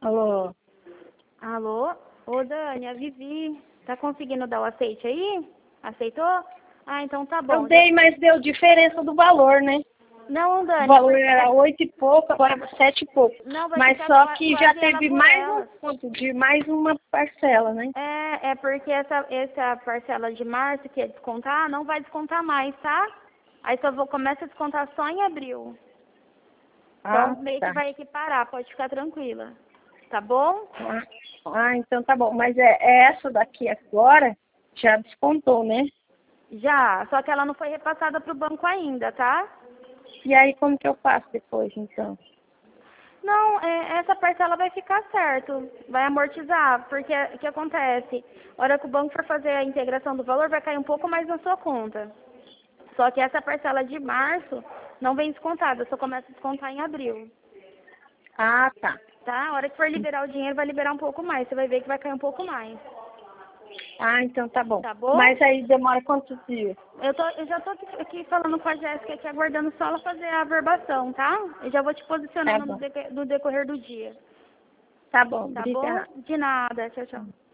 Alô? Alô? Ô, Dani, a Vivi. Tá conseguindo dar o aceite aí? Aceitou? Ah, então tá bom. Eu dei, mas deu diferença do valor, né? Não, O Dani. valor era 8 e pouco, agora é 7 e pouco. Não, vai Mas ficar só que já quase ela teve por mais um elas. ponto, de mais uma parcela, né? É porque essa parcela de março que ia descontar, não vai descontar mais, tá? Aí começa a descontar só em abril. Ah, Então meio que tá. vai equiparar, pode ficar tranquila. Tá bom? Então tá bom. Mas é essa daqui agora já descontou, né? Já, só que ela não foi repassada pro banco ainda, tá? E aí como que eu faço depois, então? Não, essa parcela vai ficar certo, vai amortizar, porque o que acontece? A hora que o banco for fazer a integração do valor, vai cair um pouco mais na sua conta. Só que essa parcela de março não vem descontada, só começa a descontar em abril. Ah, tá. Tá? A hora que for liberar o dinheiro, vai liberar um pouco mais. Você vai ver que vai cair um pouco mais. Ah, então tá bom. Tá bom? Mas aí demora quantos dias? Eu já tô aqui falando com a Jéssica, aqui aguardando só ela fazer a averbação, tá? Eu já vou te Tá posicionando bom. no decorrer do dia. Tá bom, Tá bom? obrigada. De nada. Tchau, tchau.